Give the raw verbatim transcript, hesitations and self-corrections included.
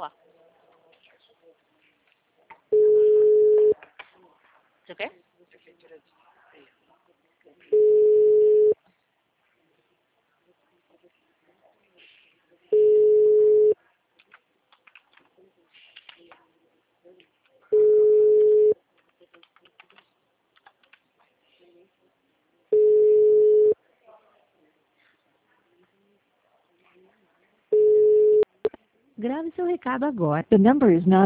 falar. Você quer? Grave seu recado agora. The number is not